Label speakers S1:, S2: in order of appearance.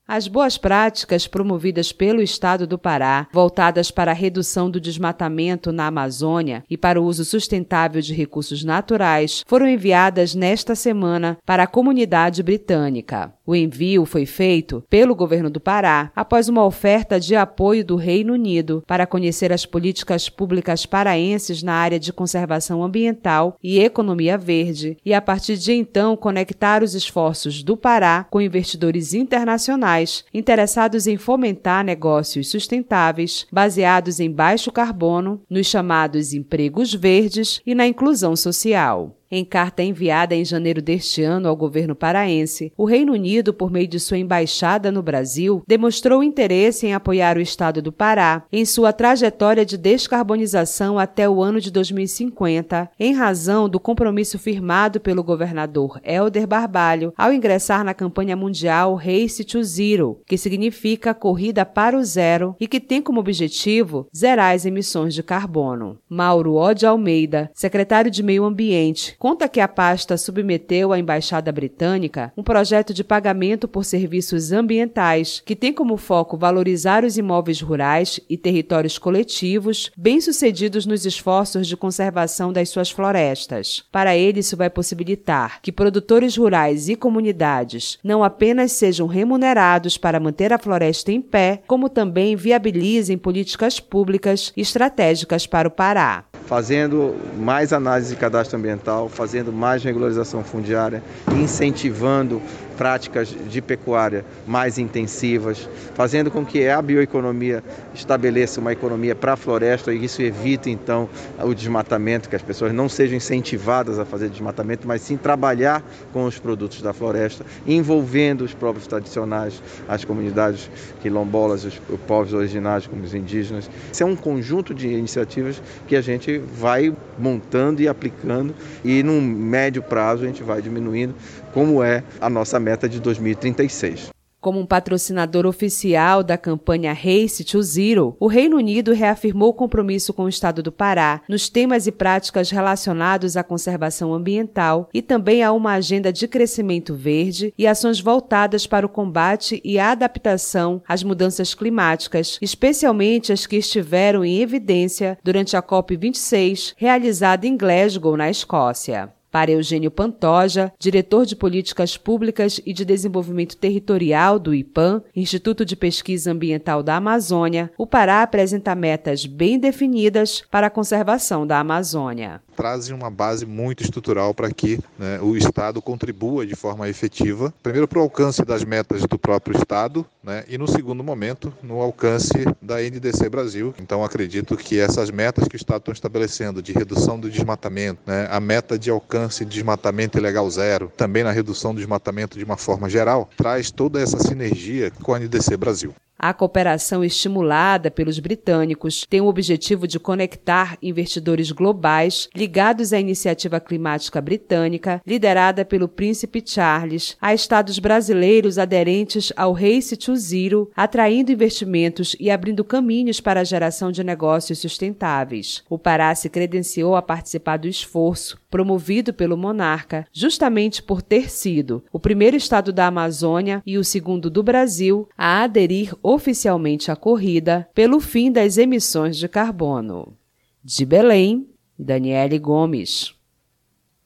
S1: As boas práticas promovidas pelo Estado do Pará, voltadas para a redução do desmatamento na Amazônia e para o uso sustentável de recursos naturais, foram enviadas nesta semana para a comunidade britânica. O envio foi feito pelo governo do Pará após uma oferta de apoio do Reino Unido para conhecer as políticas públicas paraenses na área de conservação ambiental e economia verde e, a partir de então, conectar os esforços do Pará com investidores internacionais interessados em fomentar negócios sustentáveis baseados em baixo carbono, nos chamados empregos verdes e na inclusão social. Em carta enviada em janeiro deste ano ao governo paraense, o Reino Unido, por meio de sua embaixada no Brasil, demonstrou interesse em apoiar o Estado do Pará em sua trajetória de descarbonização até o ano de 2050, em razão do compromisso firmado pelo governador Helder Barbalho ao ingressar na campanha mundial Race to Zero, que significa Corrida para o Zero e que tem como objetivo zerar as emissões de carbono. Mauro O. de Almeida, secretário de Meio Ambiente, conta que a pasta submeteu à Embaixada Britânica um projeto de pagamento por serviços ambientais que tem como foco valorizar os imóveis rurais e territórios coletivos bem-sucedidos nos esforços de conservação das suas florestas. Para ele, isso vai possibilitar que produtores rurais e comunidades não apenas sejam remunerados para manter a floresta em pé, como também viabilizem políticas públicas estratégicas para o Pará.
S2: Fazendo mais análise de cadastro ambiental, fazendo mais regularização fundiária, incentivando práticas de pecuária mais intensivas, fazendo com que a bioeconomia estabeleça uma economia para a floresta e isso evite, então, o desmatamento, que as pessoas não sejam incentivadas a fazer desmatamento, mas sim trabalhar com os produtos da floresta, envolvendo os povos tradicionais, as comunidades quilombolas, os povos originários, como os indígenas. Isso é um conjunto de iniciativas que a gente vai montando e aplicando e, num médio prazo, a gente vai diminuindo, como é a nossa meta de 2036.
S1: Como um patrocinador oficial da campanha Race to Zero, o Reino Unido reafirmou o compromisso com o Estado do Pará nos temas e práticas relacionados à conservação ambiental e também a uma agenda de crescimento verde e ações voltadas para o combate e a adaptação às mudanças climáticas, especialmente as que estiveram em evidência durante a COP26, realizada em Glasgow, na Escócia. Para Eugênio Pantoja, diretor de Políticas Públicas e de Desenvolvimento Territorial do IPAM, Instituto de Pesquisa Ambiental da Amazônia, o Pará apresenta metas bem definidas para a conservação da Amazônia.
S3: Trazem uma base muito estrutural para que o Estado contribua de forma efetiva, primeiro para o alcance das metas do próprio Estado, e no segundo momento, no alcance da NDC Brasil. Então acredito que essas metas que o Estado está estabelecendo de redução do desmatamento, a meta de alcance de desmatamento ilegal zero, também na redução do desmatamento de uma forma geral, traz toda essa sinergia com a NDC Brasil.
S1: A cooperação estimulada pelos britânicos tem o objetivo de conectar investidores globais ligados à iniciativa climática britânica, liderada pelo Príncipe Charles, a estados brasileiros aderentes ao Race to Zero, atraindo investimentos e abrindo caminhos para a geração de negócios sustentáveis. O Pará se credenciou a participar do esforço promovido pelo monarca, justamente por ter sido o primeiro estado da Amazônia e o segundo do Brasil a aderir oficialmente à corrida pelo fim das emissões de carbono. De Belém, Daniele Gomes.